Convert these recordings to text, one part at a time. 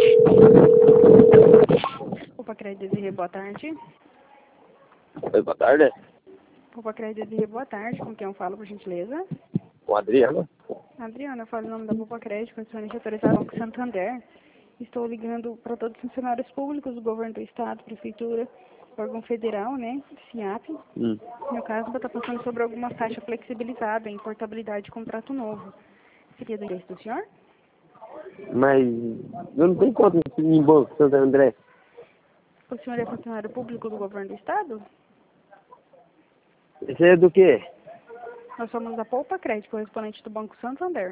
Opa, Crédito Desirê, boa tarde. Oi, boa tarde. Opa, Crédito Desirê, boa tarde. Com quem eu falo, por gentileza? Com a Adriana. Adriana, eu falo em nome da Poupa Crédito, condicionante autorizado do Banco Santander. Estou ligando para todos os funcionários públicos do governo do estado, prefeitura, órgão federal, né, FIAP. No caso, para estar passando sobre alguma taxa flexibilizada em portabilidade de contrato novo. Seria do interesse do senhor? Mas eu não tenho conta em banco, Santo André. O senhor é funcionário público do governo do estado? Esse é do quê? Nós somos da Poupa Crédito, correspondente do Banco Santander.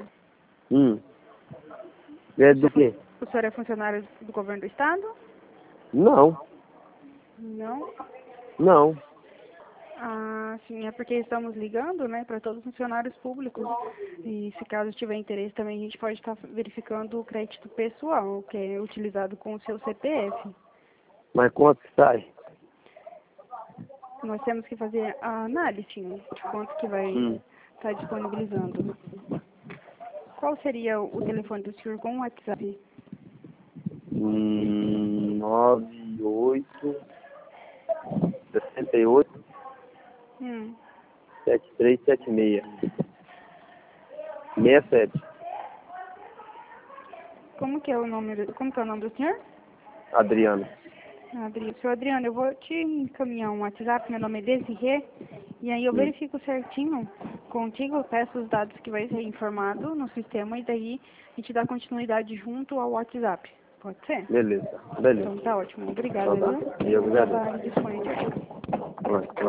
É do quê? O senhor é funcionário do governo do estado? Não, Não. não. Ah, sim, é porque estamos ligando, né, para todos os funcionários públicos. E se caso tiver interesse também, a gente pode estar verificando o crédito pessoal, que é utilizado com o seu CPF. Mas quanto que sai? Nós temos que fazer a análise de quanto que vai estar disponibilizando. Qual seria o telefone do senhor com o WhatsApp? 98 68 7376 67. Como que é o nome do senhor? Adriana. Adriano. Senhor Adriano, eu vou te encaminhar um WhatsApp, meu nome é Desirê, e aí eu verifico certinho contigo, eu peço os dados que vai ser informado no sistema, e daí a gente dá continuidade junto ao WhatsApp. Pode ser? Beleza. Então tá ótimo. Obrigada, Então tá. viu? E eu Vou agradeço. estar disponível.